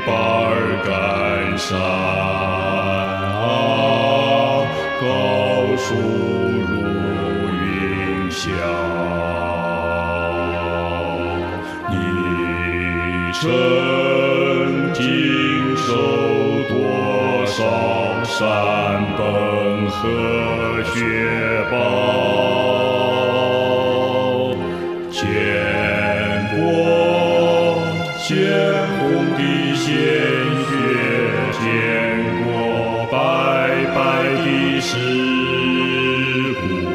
巴尔干山，高树如云霄。你曾经受多少山崩和雪暴？见红的鲜血，见过白白的尸骨，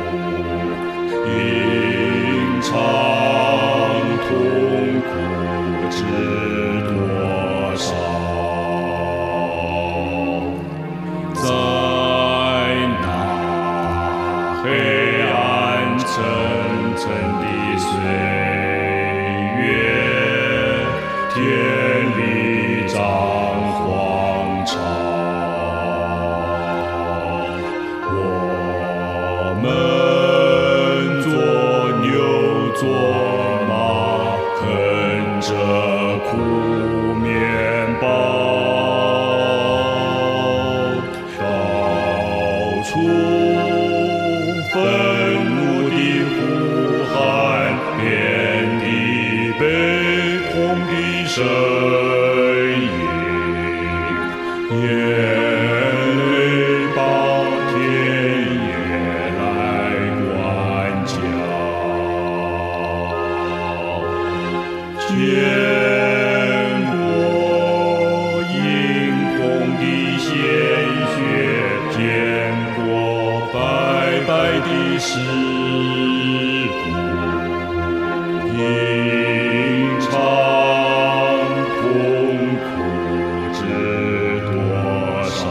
吟唱痛苦知多少？在那黑暗沉沉的岁月，天里长荒草，我们做牛做马，啃着苦面包，到处愤怒的呼喊，遍地悲痛的声音，眼泪把田野来灌浆，见过殷红的鲜血，见过白白的尸骨，吟唱痛苦知多少？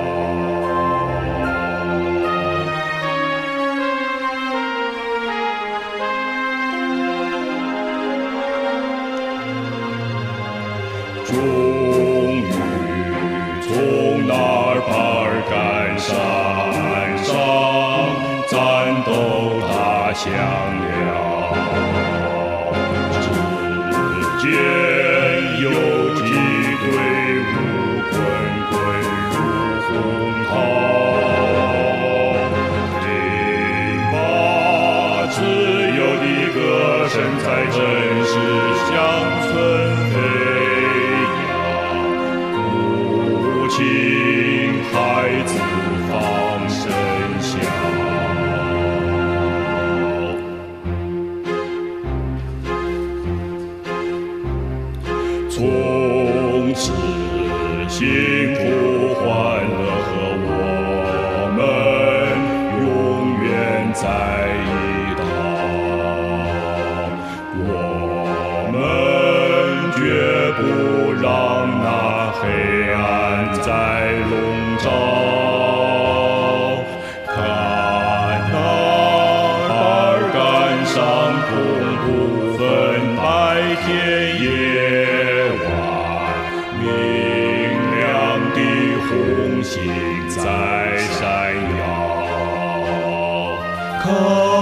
终于从纳尔巴尔干山上战斗打响了，只见游击队伍滚滚如洪涛，听吧，自由的歌声在真实乡村飞扬，母亲孩子放声笑。从此幸福欢乐和我们永远在一道，我们绝不让那黑暗再笼罩。看那巴尔干上空不分白天夜晚，明亮的红星在闪耀。